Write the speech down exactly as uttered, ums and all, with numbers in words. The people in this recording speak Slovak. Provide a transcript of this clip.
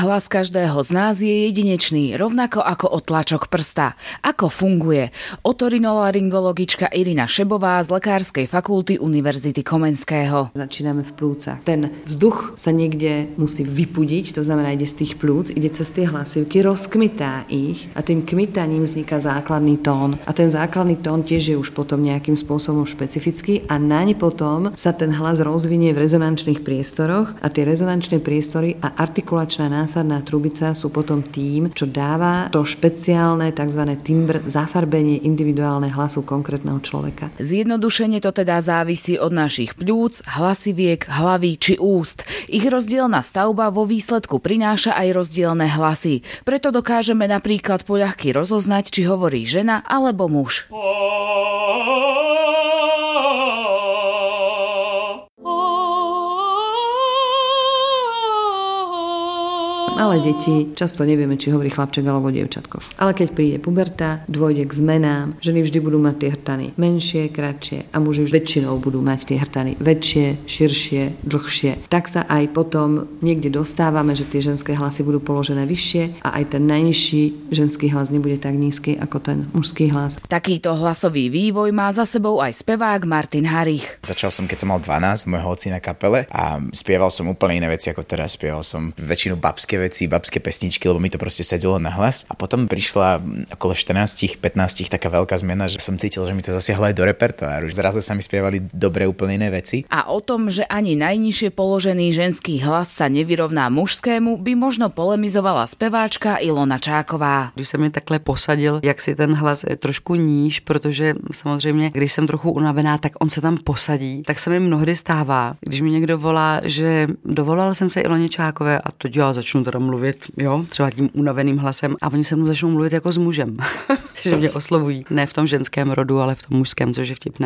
Hlas každého z nás je jedinečný, rovnako ako odtlačok prsta. Ako funguje? Otorinolaryngologička Irina Šebová z Lekárskej fakulty Univerzity Komenského. Začíname v plúcach. Ten vzduch sa niekde musí vypudiť, to znamená, ide z tých plúc, ide cez tie hlasivky, rozkmitá ich a tým kmitaním vzniká základný tón. A ten základný tón tiež je už potom nejakým spôsobom špecifický a naň potom sa ten hlas rozvinie v rezonančných priestoroch a tie rezonančné priestory a artikulačná násadná trubica sú potom tým, čo dáva to špeciálne tzv. Timbr, zafarbenie individuálne hlasu konkrétneho človeka. Zjednodušene to teda závisí od našich pľúc, hlasiviek, hlavy či úst. Ich rozdielna stavba vo výsledku prináša aj rozdielne hlasy. Preto dokážeme napríklad poľahky rozoznať, či hovorí žena alebo muž. Ale deti často nevieme, či hovorí chlapček alebo dievčatko. Ale keď príde puberta, dôjde k zmenám. Ženy vždy budú mať tie hrtany menšie, kratšie a muži väčšinou budú mať tie hrtany väčšie, širšie, dlhšie. Tak sa aj potom niekde dostávame, že tie ženské hlasy budú položené vyššie a aj ten najnižší ženský hlas nebude tak nízky ako ten mužský hlas. Takýto hlasový vývoj má za sebou aj spevák Martin Harich. Začal som, keď som mal dvanásť, môjho otca na kapele a spieval som úplne iné veci ako teraz. Spieval som väčšinu babské veci, babské pesničky, lebo mi to proste sedelo na hlas. A potom prišla okolo štrnásť pätnásť taká veľká zmena, že som cítil, že mi to zasiahlo aj do repertoáru. Zrazu sa mi spievali dobre úplne iné veci. A o tom, že ani najnižšie položený ženský hlas sa nevyrovná mužskému, by možno polemizovala speváčka Ilona Čáková. Když se mi takhle posadil, jak si ten hlas je trošku níž, protože samozřejmě, když jsem trochu unavená, tak on se tam posadí, tak se mi mnohdy stává, když mi někdo volá, že dovolala jsem se Iloně Čákové a to já začnu teda mluvit, jo, třeba tím unaveným hlasem a oni se mnou začnou mluvit jako s mužem, že mě oslovují. Ne v tom ženském rodu, ale v tom mužském, což je vtipné.